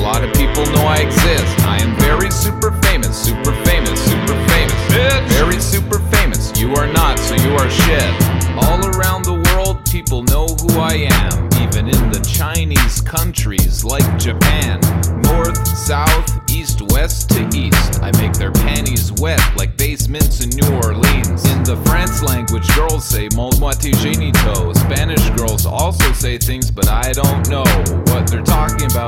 lot of people know I exist. I am very super famous, super famous, super famous. Bitch. Very super famous. You are not, so you are shit. All around the world, people know who I am. Even in the Chinese countries like Japan. North, south, east, west to east. I make their panties wet like basements in New Orleans. In the France language, girls say "Montre génito." Spanish girls also say things, but I don't know what they're talking about.